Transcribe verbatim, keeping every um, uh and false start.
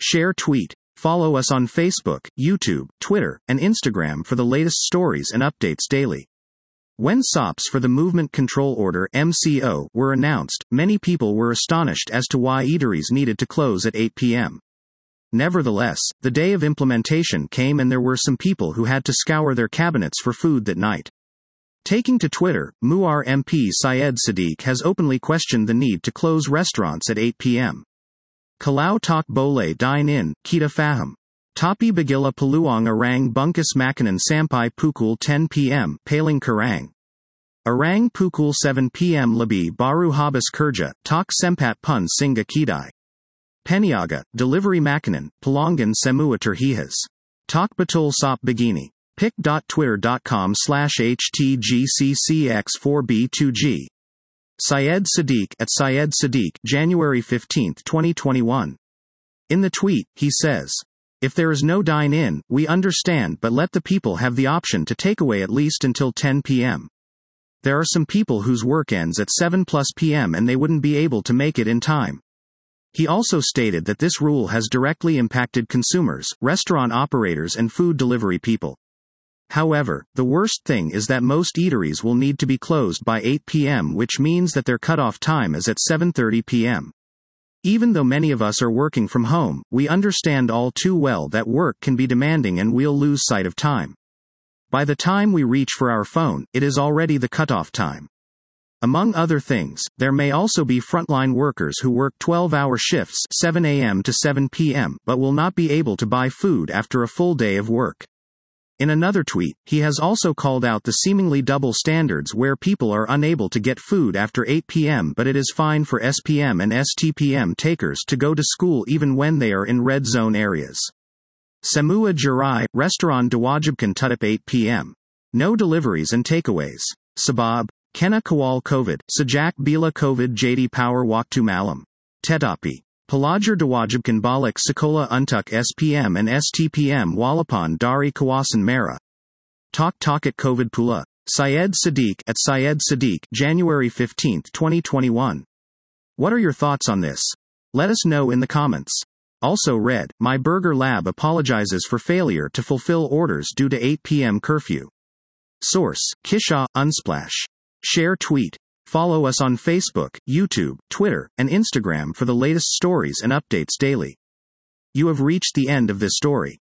Share tweet. Follow us on Facebook, YouTube, Twitter, and Instagram for the latest stories and updates daily. When S O Ps for the Movement Control Order (M C O) were announced, many people were astonished as to why eateries needed to close at eight p m Nevertheless, the day of implementation came and there were some people who had to scour their cabinets for food that night. Taking to Twitter, Muar M P Syed Sadiq has openly questioned the need to close restaurants at eight p m Kalau tak boleh dine-in, kita faham. Tapi bagila peluang orang bungkus makanan sampai pukul ten p m paling kurang. Orang pukul seven p m lebih baru habis kerja, tak sempat pun singgah kedai. Peniaga, delivery makanan, pelanggan semua terhijas. Tak betul sop begini. pic dot twitter dot com slash h t g c c x four b two g. Syed Sadiq at Syed Sadiq, January fifteenth, twenty twenty-one. In the tweet, he says, "If there is no dine-in, we understand, but let the people have the option to take away at least until ten p m There are some people whose work ends at seven plus p m and they wouldn't be able to make it in time." He also stated that this rule has directly impacted consumers, restaurant operators and food delivery people. However, the worst thing is that most eateries will need to be closed by eight p m, which means that their cutoff time is at seven thirty p m Even though many of us are working from home, we understand all too well that work can be demanding and we'll lose sight of time. By the time we reach for our phone, it is already the cutoff time. Among other things, there may also be frontline workers who work twelve-hour shifts seven a m to seven p m but will not be able to buy food after a full day of work. In another tweet, he has also called out the seemingly double standards where people are unable to get food after eight p m but it is fine for S P M and S T P M takers to go to school even when they are in red zone areas. Semua Gerai, Restaurant Diwajibkan tutup eight p m No deliveries and takeaways. Sabab, kena kawal COVID, sejak bila COVID jadi power waktu malam. Tetapi, pelajar diwajibkan balik sekolah untuk S P M and S T P M walaupun dari kawasan merah. Tak takut COVID pula. Syed Sadiq at Syed Sadiq, January fifteenth, twenty twenty-one. What are your thoughts on this? Let us know in the comments. Also read, My Burger Lab apologizes for failure to fulfill orders due to eight p m curfew. Source, Kisha, Unsplash. Share tweet. Follow us on Facebook, YouTube, Twitter, and Instagram for the latest stories and updates daily. You have reached the end of this story.